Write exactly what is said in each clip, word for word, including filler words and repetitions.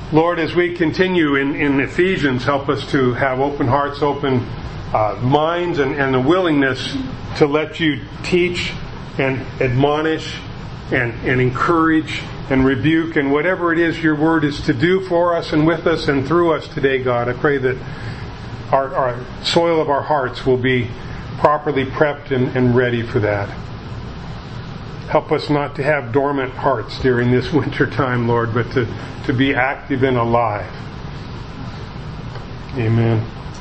Lord, as we continue in, in Ephesians, help us to have open hearts, open uh, minds, and, and a willingness to let you teach and admonish and, and encourage and rebuke and whatever it is your word is to do for us and with us and through us today, God. I pray that our, our soil of our hearts will be properly prepped and, and ready for that. Help us not to have dormant hearts during this winter time, Lord, but to, to be active and alive. Amen.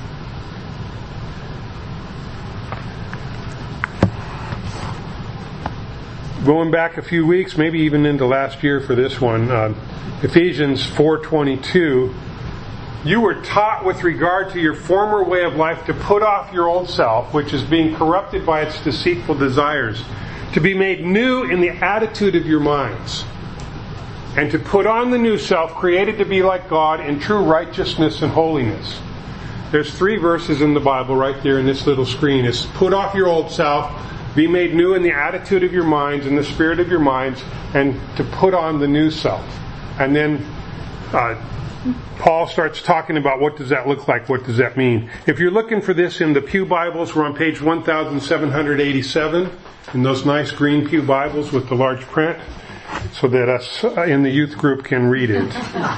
Going back a few weeks, maybe even into last year for this one, uh, Ephesians four twenty-two, you were taught with regard to your former way of life to put off your old self, which is being corrupted by its deceitful desires, to be made new in the attitude of your minds, and to put on the new self, created to be like God in true righteousness and holiness. There's three verses in the Bible right there in this little screen. It's put off your old self, be made new in the attitude of your minds, in the spirit of your minds, and to put on the new self. And then uh, Paul starts talking about what does that look like, what does that mean. If you're looking for this in the Pew Bibles, we're on page one thousand seven hundred eighty-seven, in those nice green Pew Bibles with the large print, so that us in the youth group can read it.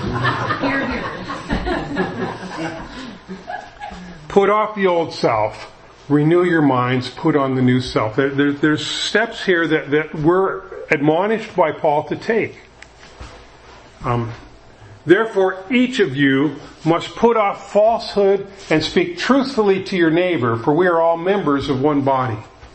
Put off the old self, renew your minds, put on the new self. There, there, there's steps here that, that we're admonished by Paul to take. Um, Therefore, each of you must put off falsehood and speak truthfully to your neighbor, for we are all members of one body.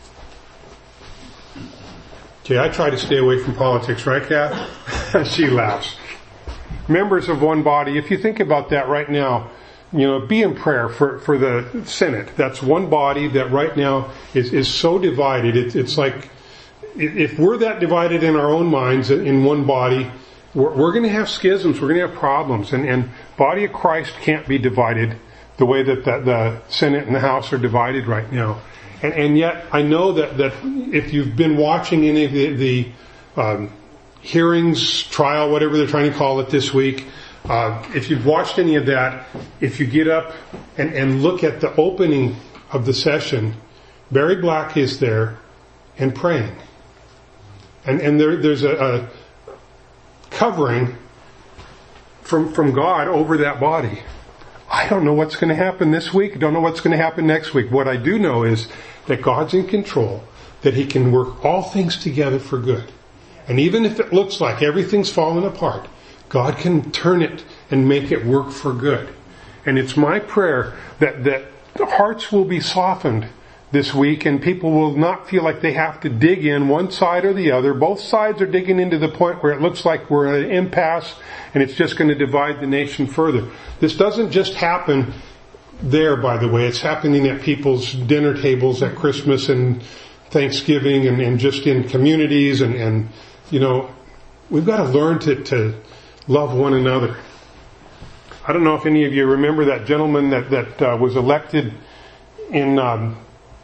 Okay, I try to stay away from politics, right, Kath? She laughs. Members of one body. If you think about that right now, you know, be in prayer for, for the Senate. That's one body that right now is, is so divided. It, it's like, if we're that divided in our own minds in one body, we're, we're going to have schisms. We're going to have problems. And, and body of Christ can't be divided the way that the, the Senate and the House are divided right now. And, and yet, I know that, that if you've been watching any of the, the um, hearings, trial, whatever they're trying to call it this week, uh, if you've watched any of that, if you get up and, and look at the opening of the session, Barry Black is there and praying. And, and there, there's a, a covering from, from God over that body. I don't know what's going to happen this week. I don't know what's going to happen next week. What I do know is that God's in control, that He can work all things together for good. And even if it looks like everything's fallen apart, God can turn it and make it work for good. And it's my prayer that, that hearts will be softened this week and people will not feel like they have to dig in one side or the other. Both sides are digging into the point where it looks like we're at an impasse and it's just going to divide the nation further. This doesn't just happen there, by the way. It's happening at people's dinner tables at Christmas and Thanksgiving and, and just in communities. And, and, you know, we've got to learn to, to love one another. I don't know if any of you remember that gentleman that, that uh, was elected in um,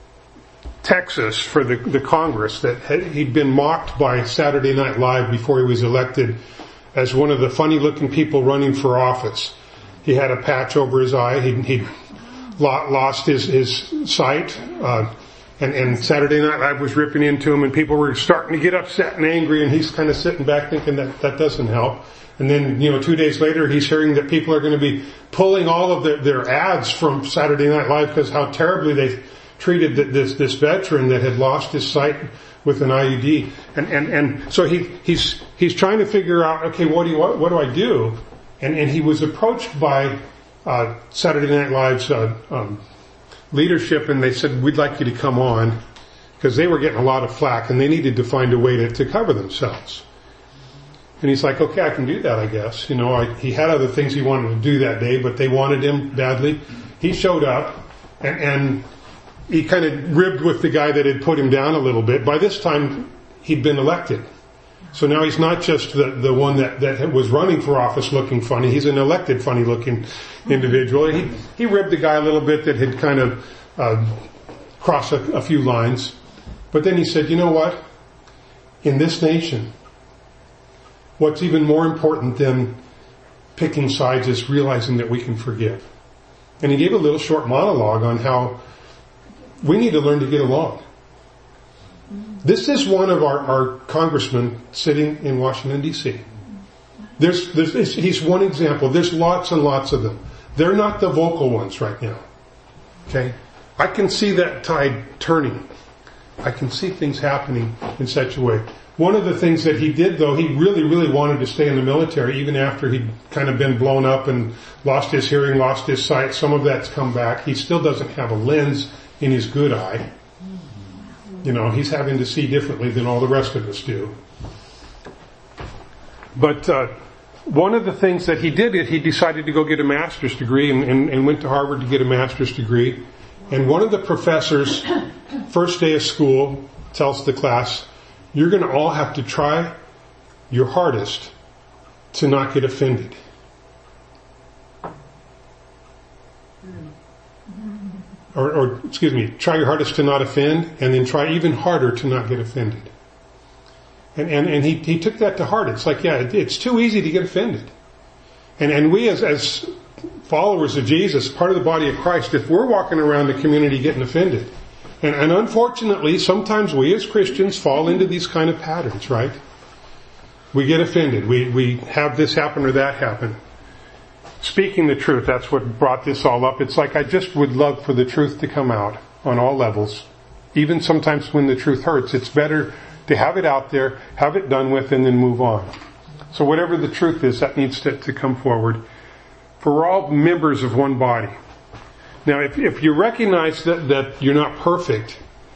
Texas for the, the Congress, that had, he'd been mocked by Saturday Night Live before he was elected as one of the funny looking people running for office. He had a patch over his eye. He, he lost his, his sight. Uh, and, and Saturday Night Live was ripping into him and people were starting to get upset and angry and he's kind of sitting back thinking that that doesn't help. And then, you know, two days later he's hearing that people are going to be pulling all of their, their ads from Saturday Night Live because how terribly they treated this, this veteran that had lost his sight with an I U D. And, and, and so he, he's, he's trying to figure out, okay, what do you, what, what do I do? And, and he was approached by, uh, Saturday Night Live's, uh, um, leadership and they said, we'd like you to come on because they were getting a lot of flack and they needed to find a way to, to cover themselves. And he's like, okay, I can do that, I guess. You know, I, he had other things he wanted to do that day, but they wanted him badly. He showed up and, and he kind of ribbed with the guy that had put him down a little bit. By this time, he'd been elected. So now he's not just the, the one that, that was running for office looking funny. He's an elected funny looking individual. He, he ribbed the guy a little bit that had kind of uh, crossed a, a few lines. But then he said, you know what? In this nation, what's even more important than picking sides as realizing that we can forgive. And he gave a little short monologue on how we need to learn to get along. This is one of our, our congressmen sitting in Washington, D C There's, there's, he's one example. There's lots and lots of them. They're not the vocal ones right now. Okay? I can see that tide turning. I can see things happening in such a way. One of the things that he did, though, he really, really wanted to stay in the military, even after he'd kind of been blown up and lost his hearing, lost his sight. Some of that's come back. He still doesn't have a lens in his good eye. You know, he's having to see differently than all the rest of us do. But uh, one of the things that he did is he decided to go get a master's degree and, and, and went to Harvard to get a master's degree. And one of the professors, first day of school, tells the class, you're going to all have to try your hardest to not get offended. Or, or, excuse me, try your hardest to not offend, and then try even harder to not get offended. And, and, and he, he took that to heart. It's like, yeah, it, it's too easy to get offended. And, and we as, as followers of Jesus, part of the body of Christ, if we're walking around the community getting offended, and, and unfortunately, sometimes we as Christians fall into these kind of patterns, right? We get offended. We, we have this happen or that happen. Speaking the truth, that's what brought this all up. It's like I just would love for the truth to come out on all levels. Even sometimes when the truth hurts, it's better to have it out there, have it done with, and then move on. So whatever the truth is, that needs to, to come forward. For we're all members of one body. Now, if, if you recognize that, that you're not perfect,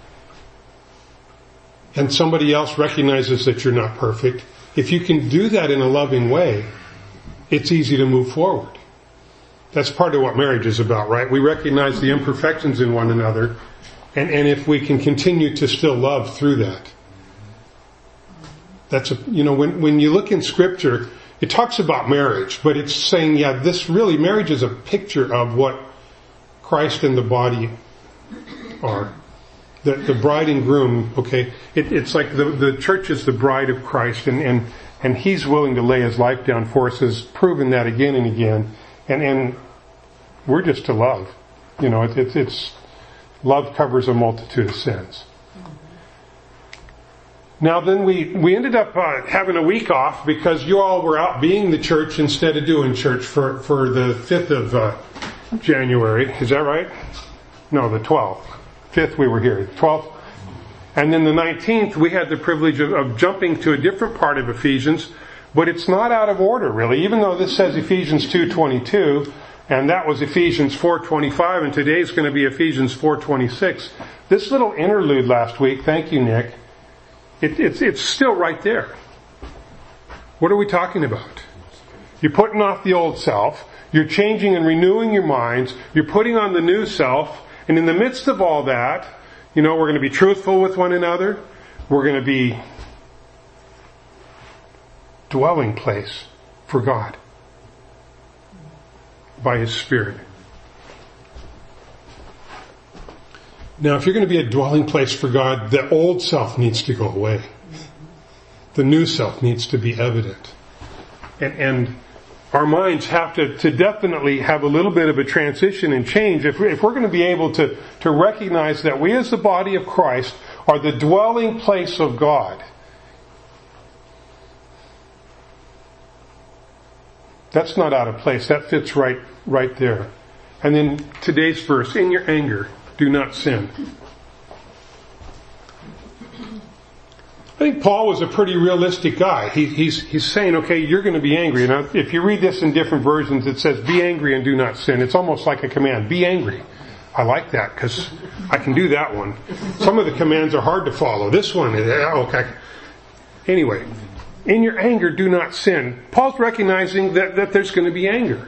and somebody else recognizes that you're not perfect, if you can do that in a loving way, it's easy to move forward. That's part of what marriage is about, right? We recognize the imperfections in one another, and, and if we can continue to still love through that. That's a, you know, when, when you look in Scripture, it talks about marriage, but it's saying, yeah, this really, marriage is a picture of what Christ and the body are. The, the bride and groom, okay, it, it's like the, the church is the bride of Christ, and, and, and He's willing to lay His life down for us, has proven that again and again, and, and we're just to love. You know, it, it, it's, love covers a multitude of sins. Now then we, we ended up uh, having a week off because you all were out being the church instead of doing church for, for the fifth of uh, January. Is that right? No, the twelfth. fifth we were here. twelfth. And then the nineteenth we had the privilege of, of jumping to a different part of Ephesians, but it's not out of order really. Even though this says Ephesians two twenty-two, and that was Ephesians four twenty-five, and today's going to be Ephesians four twenty-six. This little interlude last week, thank you Nick, It, it's, it's still right there. What are we talking about? You're putting off the old self. You're changing and renewing your minds. You're putting on the new self. And in the midst of all that, you know, we're going to be truthful with one another. We're going to be dwelling place for God by His Spirit. Now, if you're going to be a dwelling place for God, the old self needs to go away. The new self needs to be evident. And, and our minds have to, to definitely have a little bit of a transition and change. If, we, if we're going to be able to, to recognize that we as the body of Christ are the dwelling place of God, that's not out of place. That fits right, right there. And then today's verse, in your anger, do not sin. I think Paul was a pretty realistic guy. He, he's, he's saying, okay, you're going to be angry. Now, if you read this in different versions, it says, be angry and do not sin. It's almost like a command. Be angry. I like that because I can do that one. Some of the commands are hard to follow. This one, okay. Anyway, in your anger, do not sin. Paul's recognizing that, that there's going to be anger.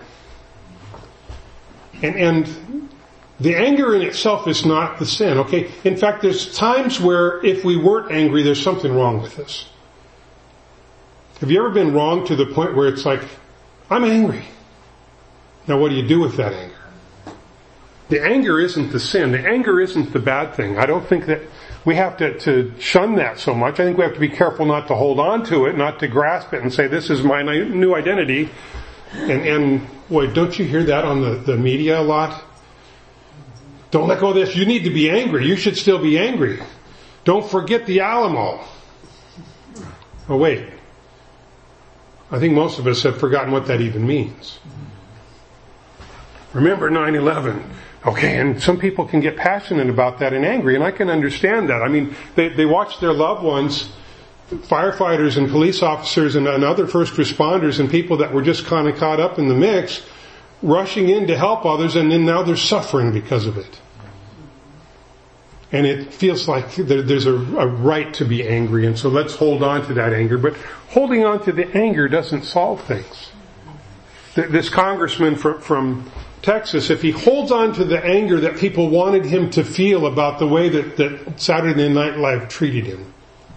And, and the anger in itself is not the sin, okay? In fact, there's times where if we weren't angry, there's something wrong with us. Have you ever been wrong to the point where it's like, I'm angry. Now what do you do with that anger? The anger isn't the sin. The anger isn't the bad thing. I don't think that we have to, to shun that so much. I think we have to be careful not to hold on to it, not to grasp it and say, this is my new identity. And, and boy, don't you hear that on the, the media a lot? Don't let go of this. You need to be angry. You should still be angry. Don't forget the Alamo. Oh, wait. I think most of us have forgotten what that even means. Remember nine eleven. Okay, and some people can get passionate about that and angry, and I can understand that. I mean, they, they watch their loved ones, firefighters and police officers and, and other first responders and people that were just kind of caught up in the mix, rushing in to help others, and then now they're suffering because of it. And it feels like there, there's a, a right to be angry, and so let's hold on to that anger. But holding on to the anger doesn't solve things. This congressman from, from Texas, if he holds on to the anger that people wanted him to feel about the way that, that Saturday Night Live treated him,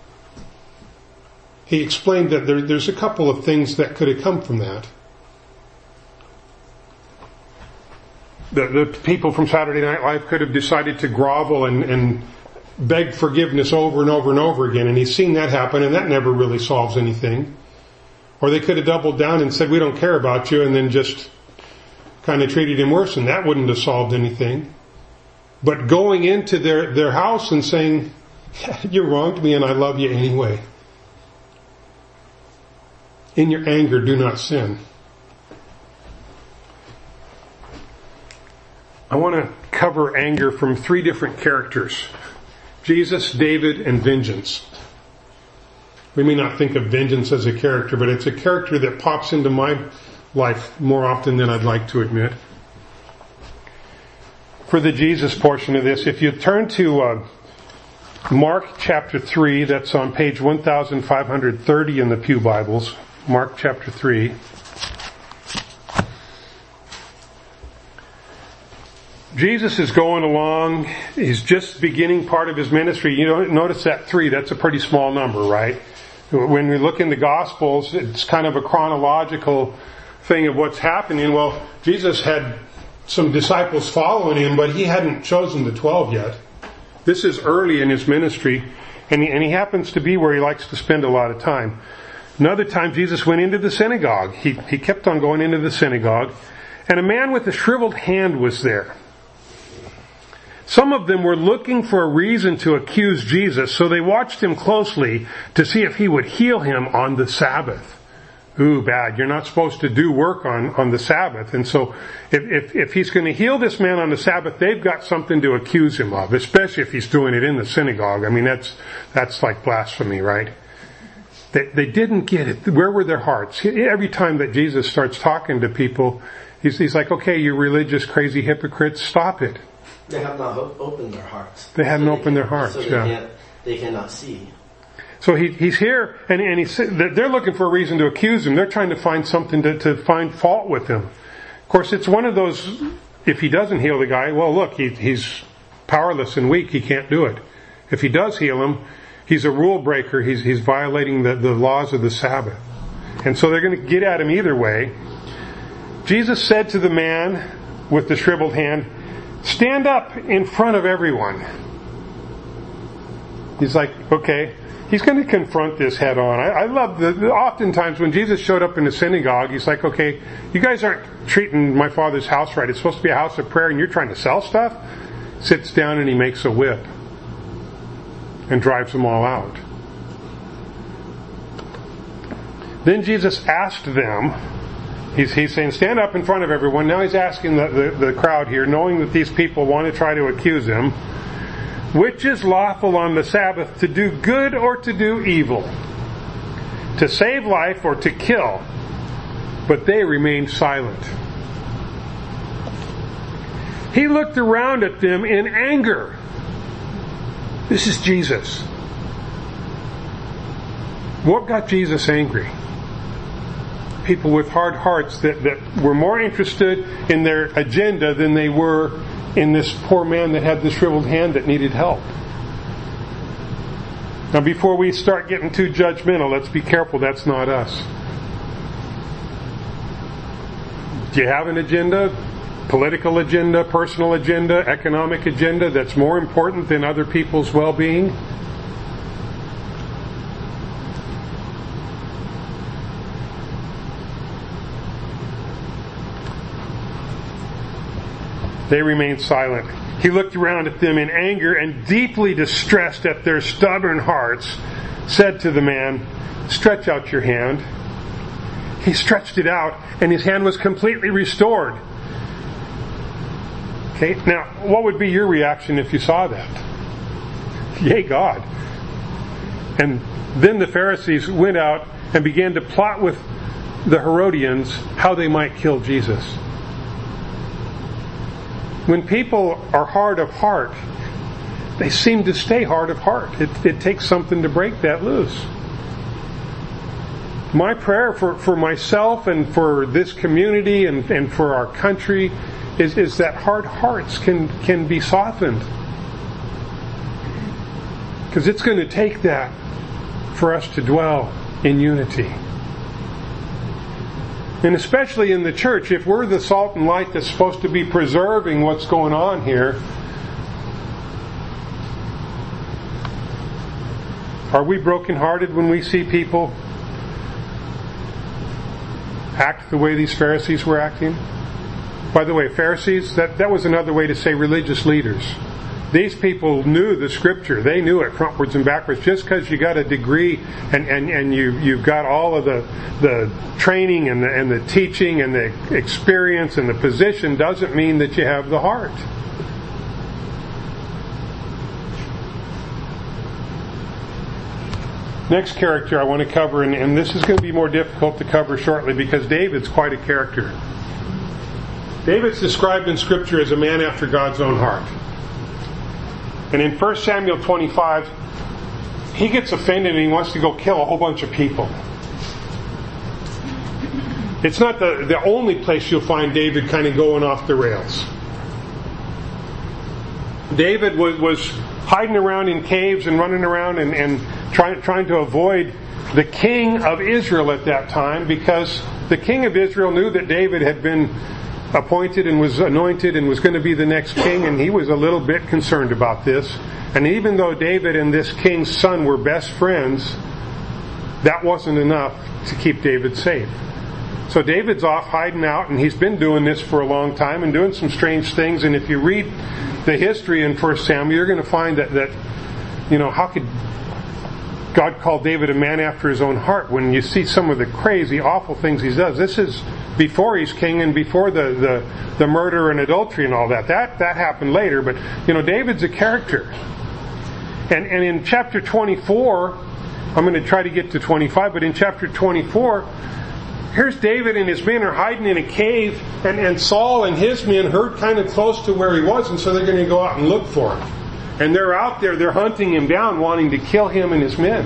he explained that there, there's a couple of things that could have come from that. The, the people from Saturday Night Live could have decided to grovel and, and beg forgiveness over and over and over again, and he's seen that happen, and that never really solves anything. Or they could have doubled down and said, we don't care about you, and then just kind of treated him worse, and that wouldn't have solved anything. But going into their, their house and saying, you wronged me and I love you anyway. In your anger, do not sin. I want to cover anger from three different characters. Jesus, David, and vengeance. We may not think of vengeance as a character, but it's a character that pops into my life more often than I'd like to admit. For the Jesus portion of this, if you turn to uh, Mark chapter three, that's on page fifteen thirty in the Pew Bibles. Mark chapter three. Jesus is going along. He's just beginning part of his ministry. You know, notice that three, that's a pretty small number, right? When we look in the Gospels, it's kind of a chronological thing of what's happening. Well, Jesus had some disciples following him, but he hadn't chosen the twelve yet. This is early in his ministry, and he, and he happens to be where he likes to spend a lot of time. Another time, Jesus went into the synagogue. He, he kept on going into the synagogue, and a man with a shriveled hand was there. Some of them were looking for a reason to accuse Jesus, so they watched him closely to see if he would heal him on the Sabbath. Ooh, bad. You're not supposed to do work on, on the Sabbath. And so if, if, if he's going to heal this man on the Sabbath, they've got something to accuse him of, especially if he's doing it in the synagogue. I mean, that's, that's like blasphemy, right? They, they didn't get it. Where were their hearts? Every time that Jesus starts talking to people, he's, he's like, okay, you religious, crazy hypocrites, stop it. They have not opened their hearts. They haven't so opened they their hearts, so they yeah. Can't, they cannot see. So he, he's here, and, and he's, they're looking for a reason to accuse him. They're trying to find something to, to find fault with him. Of course, it's one of those, if he doesn't heal the guy, well, look, he, he's powerless and weak. He can't do it. If he does heal him, he's a rule breaker. He's, he's violating the, the laws of the Sabbath. And so they're going to get at him either way. Jesus said to the man with the shriveled hand, stand up in front of everyone. He's like, okay. He's going to confront this head on. I, I love the, the, oftentimes when Jesus showed up in the synagogue, he's like, okay, you guys aren't treating my Father's house right. It's supposed to be a house of prayer and you're trying to sell stuff. Sits down and he makes a whip and drives them all out. Then Jesus asked them, he's, he's saying, stand up in front of everyone. Now he's asking the, the, the crowd here, knowing that these people want to try to accuse him, which is lawful on the Sabbath, to do good or to do evil, to save life or to kill? But they remained silent. He looked around at them in anger. This is Jesus. What got Jesus angry? People with hard hearts that, that were more interested in their agenda than they were in this poor man that had the shriveled hand that needed help. Now, before we start getting too judgmental, let's be careful. That's not us. Do you have an agenda? Political agenda, personal agenda, economic agenda that's more important than other people's well-being? They remained silent. He looked around at them in anger and, deeply distressed at their stubborn hearts, said to the man, "Stretch out your hand." He stretched it out, and his hand was completely restored. Okay, now, what would be your reaction if you saw that? Yea, God. And then the Pharisees went out and began to plot with the Herodians how they might kill Jesus. When people are hard of heart, they seem to stay hard of heart. It, it takes something to break that loose. My prayer for, for myself and for this community and, and for our country is, is that hard hearts can, can be softened. Because it's going to take that for us to dwell in unity. And especially in the church, if we're the salt and light that's supposed to be preserving what's going on here, are we brokenhearted when we see people act the way these Pharisees were acting? By the way, Pharisees, that, that was another way to say religious leaders. These people knew the Scripture. They knew it frontwards and backwards. Just because you got a degree and, and, and you, you've got all of the, the training and the, and the teaching and the experience and the position doesn't mean that you have the heart. Next character I want to cover, and, and this is going to be more difficult to cover shortly because David's quite a character. David's described in Scripture as a man after God's own heart. And in First Samuel twenty-five, he gets offended and he wants to go kill a whole bunch of people. It's not the, the only place you'll find David kind of going off the rails. David was, was hiding around in caves and running around and, and trying, trying to avoid the king of Israel at that time, because the king of Israel knew that David had been appointed and was anointed and was going to be the next king, and he was a little bit concerned about this. And even though David and this king's son were best friends, that wasn't enough to keep David safe. So David's off hiding out, and he's been doing this for a long time and doing some strange things. And if you read the history in First Samuel, you're going to find that, that you know, how could God call David a man after his own heart when you see some of the crazy, awful things he does? This is before he's king and before the, the, the murder and adultery and all that. That that happened later, but you know, David's a character. And and in chapter twenty-four, I'm going to try to get to twenty-five, but in chapter twenty-four, here's David and his men are hiding in a cave, and, and Saul and his men heard kind of close to where he was, and so they're going to go out and look for him. And they're out there, they're hunting him down, wanting to kill him and his men.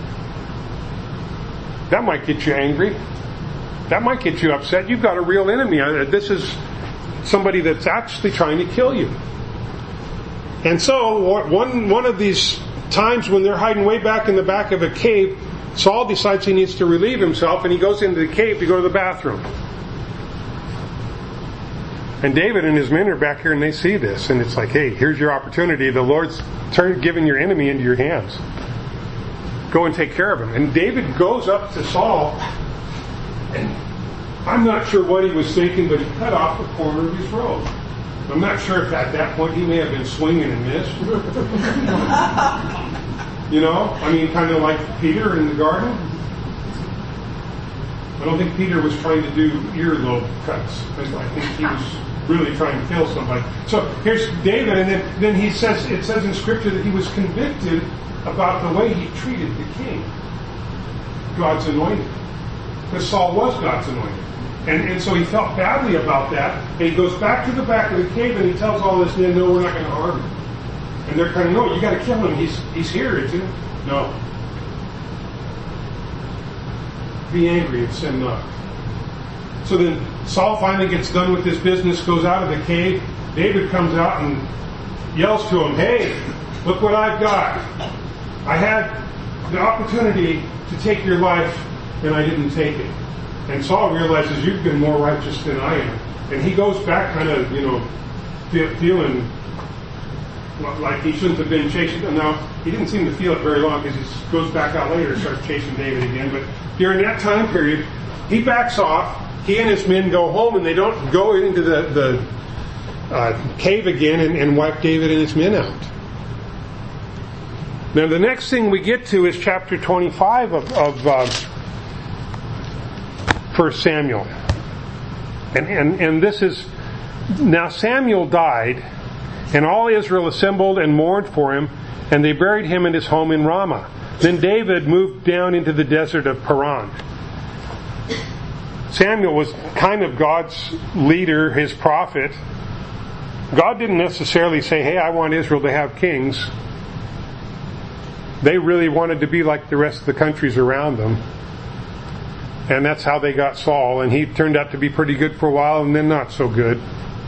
That might get you angry. That might get you upset. You've got a real enemy. This is somebody that's actually trying to kill you. And so, one one of these times when they're hiding way back in the back of a cave, Saul decides he needs to relieve himself, and he goes into the cave to go to the bathroom. And David and his men are back here, and they see this, and it's like, hey, here's your opportunity. The Lord's turn, giving your enemy into your hands. Go and take care of him. And David goes up to Saul, and I'm not sure what he was thinking, but he cut off the corner of his robe. I'm not sure if at that point he may have been swinging and missed. You know, I mean, kind of like Peter in the garden. I don't think Peter was trying to do earlobe cuts. I think he was really trying to kill somebody. So here's David, and then, then he says, it says in Scripture that he was convicted about the way he treated the king, God's anointed. Because Saul was God's anointed. And, and so he felt badly about that, and he goes back to the back of the cave and he tells all this men, no, we're not going to harm him. And they're kind of, no, you got to kill him. He's he's here, isn't he? No. Be angry and sin not. So then Saul finally gets done with this business, goes out of the cave. David comes out and yells to him, hey, look what I've got. I had the opportunity to take your life and I didn't take it. And Saul realizes you've been more righteous than I am. And he goes back kind of, you know, feeling like he shouldn't have been chasing them. Now, he didn't seem to feel it very long because he goes back out later and starts chasing David again. But during that time period, he backs off. He and his men go home, and they don't go into the, the uh, cave again and, and wipe David and his men out. Now the next thing we get to is chapter twenty-five of, of uh, First Samuel. And, and, and this is, now Samuel died, and all Israel assembled and mourned for him, and they buried him in his home in Ramah. Then David moved down into the desert of Paran. Samuel was kind of God's leader, his prophet. God didn't necessarily say, hey, I want Israel to have kings. They really wanted to be like the rest of the countries around them. And that's how they got Saul. And he turned out to be pretty good for a while and then not so good.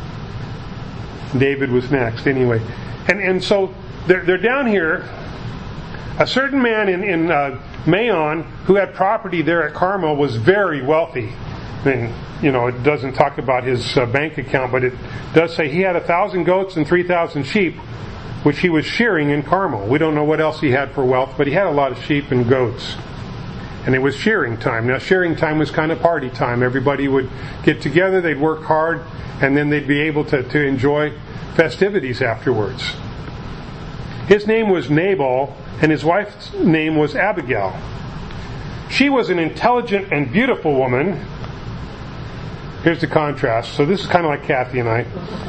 David was next anyway. And and so they're, they're down here. A certain man in, in uh, Maon who had property there at Carmel was very wealthy. I mean, you know, it doesn't talk about his uh, bank account, but it does say he had a thousand goats and three thousand sheep, which he was shearing in Carmel. We don't know what else he had for wealth, but he had a lot of sheep and goats. And it was shearing time. Now, shearing time was kind of party time. Everybody would get together, they'd work hard, and then they'd be able to, to enjoy festivities afterwards. His name was Nabal, and his wife's name was Abigail. She was an intelligent and beautiful woman. Here's the contrast. So this is kind of like Kathy and I.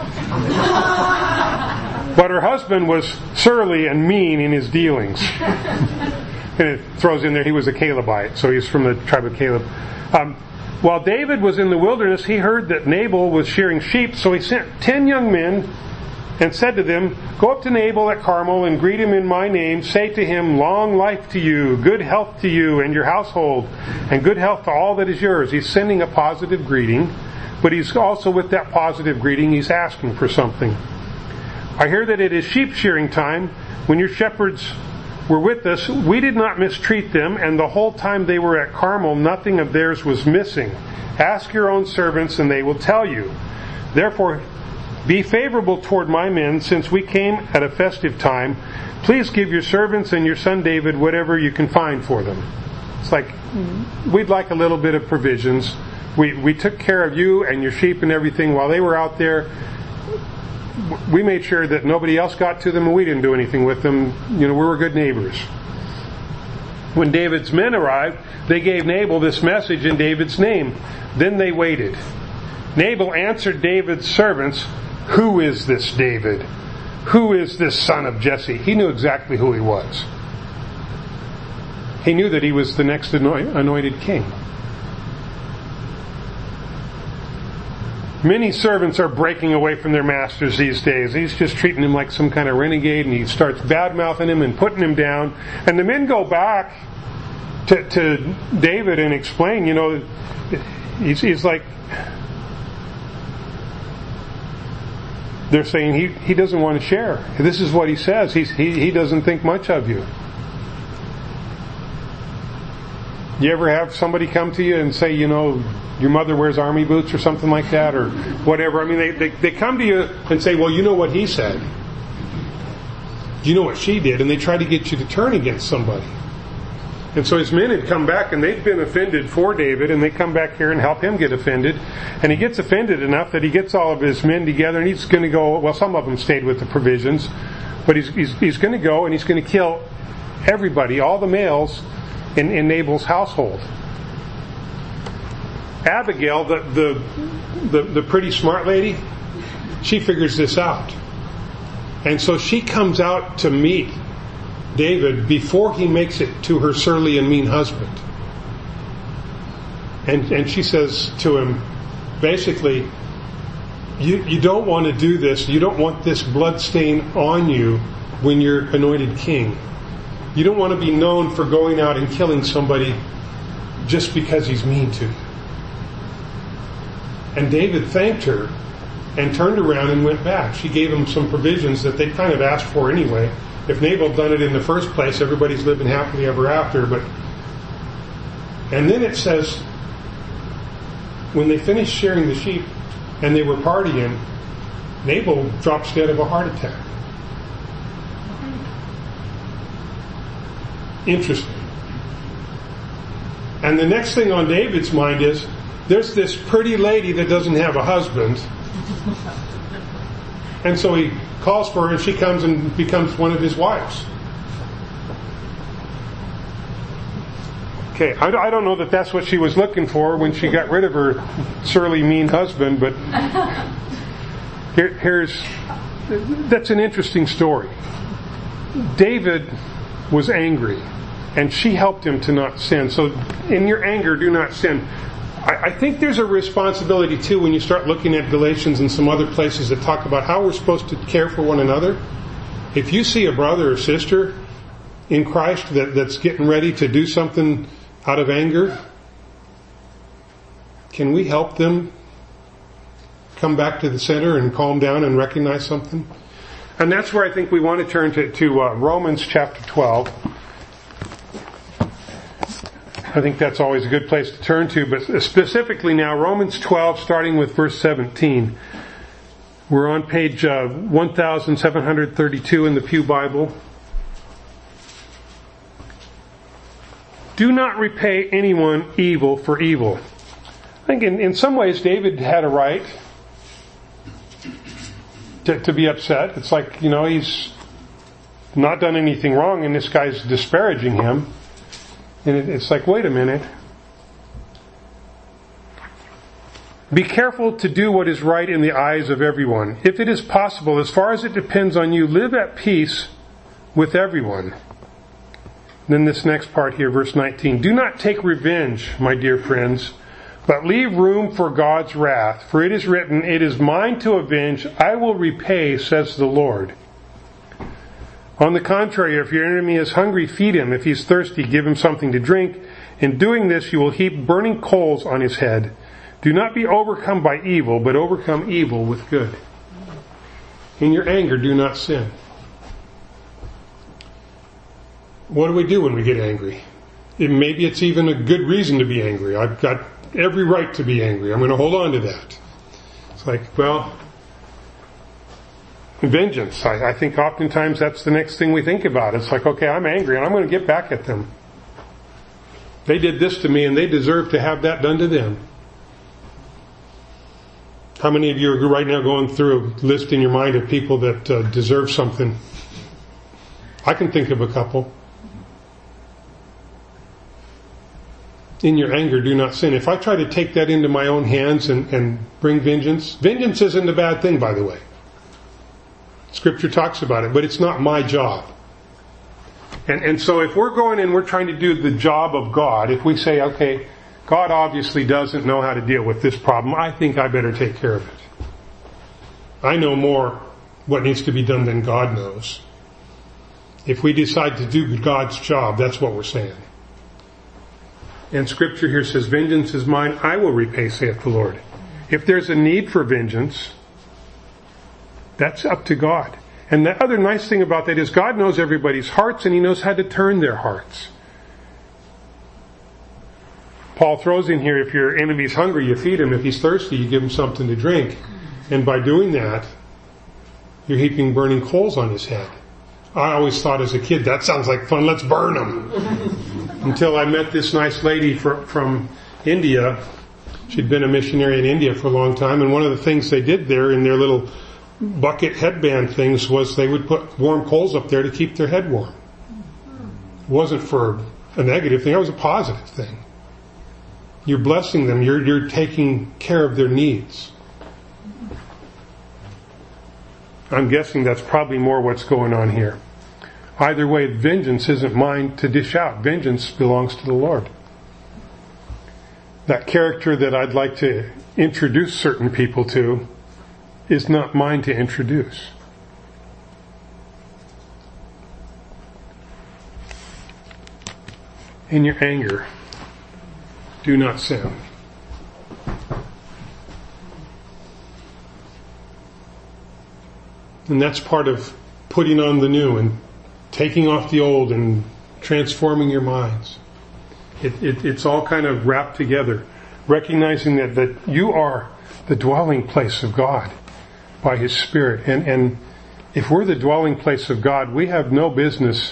But her husband was surly and mean in his dealings. And it throws in there he was a Calebite, so he's from the tribe of Caleb. Um, while David was in the wilderness, he heard that Nabal was shearing sheep, so he sent ten young men and said to them, go up to Nabal at Carmel and greet him in my name. Say to him, long life to you, good health to you and your household, and good health to all that is yours. He's sending a positive greeting, but he's also, with that positive greeting, he's asking for something. I hear that it is sheep shearing time. When your shepherds were with us, we did not mistreat them, and the whole time they were at Carmel, nothing of theirs was missing. Ask your own servants, and they will tell you. Therefore, be favorable toward my men, since we came at a festive time. Please give your servants and your son David whatever you can find for them. It's like, we'd like a little bit of provisions. We we took care of you and your sheep and everything while they were out there. We made sure that nobody else got to them, and we didn't do anything with them. You know, we were good neighbors. When David's men arrived, they gave Nabal this message in David's name. Then they waited. Nabal answered David's servants, who is this David? Who is this son of Jesse? He knew exactly who he was. He knew that he was the next anointed king. Many servants are breaking away from their masters these days. He's just treating him like some kind of renegade, and he starts bad-mouthing him and putting him down. And the men go back to, to David and explain, you know, he's, he's like, they're saying he, he doesn't want to share. This is what he says. He's, he, he doesn't think much of you. You ever have somebody come to you and say, you know, your mother wears army boots or something like that, or whatever? I mean, they, they, they come to you and say, well, you know what he said. You know what she did. And they try to get you to turn against somebody. And so his men had come back, and they'd been offended for David, and they come back here and help him get offended. And he gets offended enough that he gets all of his men together, and he's going to go, well, some of them stayed with the provisions, but he's, he's, he's going to go and he's going to kill everybody, all the males in, in Nabal's household. Abigail, the, the the the pretty smart lady, she figures this out. And so she comes out to meet David before he makes it to her surly and mean husband. And and she says to him, basically, you, you don't want to do this. You don't want this blood stain on you when you're anointed king. You don't want to be known for going out and killing somebody just because he's mean to you. And David thanked her and turned around and went back. She gave him some provisions that they kind of asked for anyway. If Nabal had done it in the first place, everybody's living happily ever after. But and then it says, when they finished shearing the sheep and they were partying, Nabal drops dead of a heart attack. Interesting. And the next thing on David's mind is, there's this pretty lady that doesn't have a husband, And so he calls for her, and she comes and becomes one of his wives. Okay, I, I don't know that that's what she was looking for when she got rid of her surly, mean husband, but here, here's, that's an interesting story. David was angry, and she helped him to not sin. So in your anger, do not sin. I, I think there's a responsibility too when you start looking at Galatians and some other places that talk about how we're supposed to care for one another. If you see a brother or sister in Christ that, that's getting ready to do something out of anger, can we help them come back to the center and calm down and recognize something? And that's where I think we want to turn to, to uh, Romans chapter twelve. I think that's always a good place to turn to, but specifically now Romans twelve, starting with verse seventeen. We're on page uh, seventeen thirty-two in the Pew Bible. Do not repay anyone evil for evil. I think in, in some ways David had a right to, to be upset. It's like, you know, he's not done anything wrong and this guy's disparaging him. And it, it's like, wait a minute. Be careful to do what is right in the eyes of everyone. If it is possible, as far as it depends on you, live at peace with everyone. Then this next part here, verse nineteen. Do not take revenge, my dear friends, but leave room for God's wrath. For it is written, it is mine to avenge, I will repay, says the Lord. On the contrary, if your enemy is hungry, feed him. If he's thirsty, give him something to drink. In doing this, you will heap burning coals on his head. Do not be overcome by evil, but overcome evil with good. In your anger, do not sin. What do we do when we get angry? It, maybe it's even a good reason to be angry. I've got every right to be angry. I'm going to hold on to that. It's like, well, vengeance. I, I think oftentimes that's the next thing we think about. It's like, okay, I'm angry and I'm going to get back at them. They did this to me and they deserve to have that done to them. How many of you are right now going through a list in your mind of people that uh, deserve something? I can think of a couple. In your anger, do not sin. If I try to take that into my own hands and, and bring vengeance, vengeance isn't a bad thing, by the way. Scripture talks about it, but it's not my job. And, and so if we're going and we're trying to do the job of God, if we say, okay, God obviously doesn't know how to deal with this problem, I think I better take care of it. I know more what needs to be done than God knows. If we decide to do God's job, that's what we're saying. And Scripture here says, vengeance is mine, I will repay, saith the Lord. If there's a need for vengeance, that's up to God. And the other nice thing about that is God knows everybody's hearts and He knows how to turn their hearts. Paul throws in here, if your enemy's hungry, you feed him. If he's thirsty, you give him something to drink. And by doing that, you're heaping burning coals on his head. I always thought as a kid, that sounds like fun, let's burn them. Until I met this nice lady from, from India. She'd been a missionary in India for a long time, and one of the things they did there in their little bucket headband things was they would put warm coals up there to keep their head warm. It wasn't for a negative thing, it was a positive thing. You're blessing them, you're, you're taking care of their needs. I'm guessing that's probably more what's going on here. Either way, vengeance isn't mine to dish out. Vengeance belongs to the Lord. That character that I'd like to introduce certain people to is not mine to introduce. In your anger, do not sin. And that's part of putting on the new and taking off the old and transforming your minds. It, it, it's all kind of wrapped together. Recognizing that, that you are the dwelling place of God by His Spirit. And, and if we're the dwelling place of God, we have no business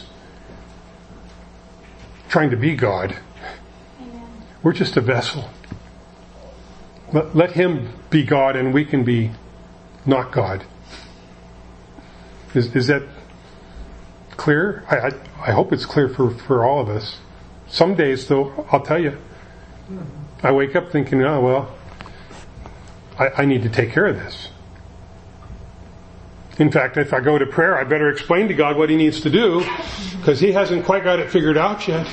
trying to be God. Amen. We're just a vessel. Let, let Him be God and we can be not God. Is, is that clear? I, I, I hope it's clear for, for all of us. Some days, though, I'll tell you, I wake up thinking, oh, well, I, I need to take care of this. In fact, if I go to prayer, I better explain to God what He needs to do, because He hasn't quite got it figured out yet.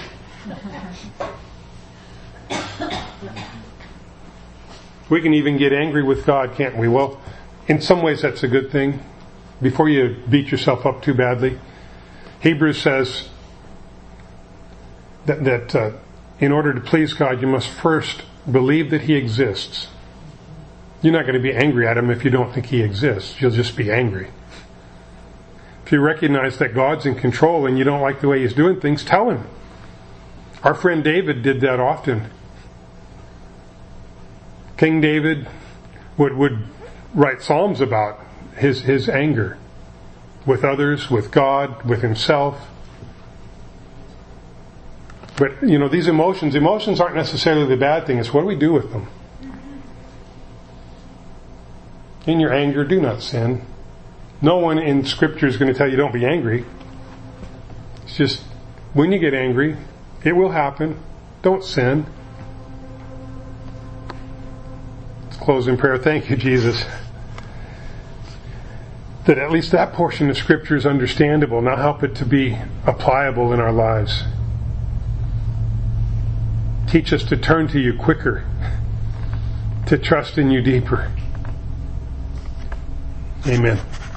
We can even get angry with God, can't we? Well, in some ways that's a good thing. Before you beat yourself up too badly, Hebrews says that, that uh, in order to please God, you must first believe that He exists. You're not going to be angry at Him if you don't think He exists. You'll just be angry. If you recognize that God's in control and you don't like the way He's doing things, tell Him. Our friend David did that often. King David would, would write psalms about his, his anger with others, with God, with himself. But, you know, these emotions, emotions aren't necessarily the bad thing. It's what do we do with them? In your anger, do not sin. No one in Scripture is going to tell you don't be angry. It's just, when you get angry, it will happen. Don't sin. Let's close in prayer. Thank you, Jesus, that at least that portion of Scripture is understandable. Now help it to be applicable in our lives. Teach us to turn to you quicker, to trust in you deeper. Amen.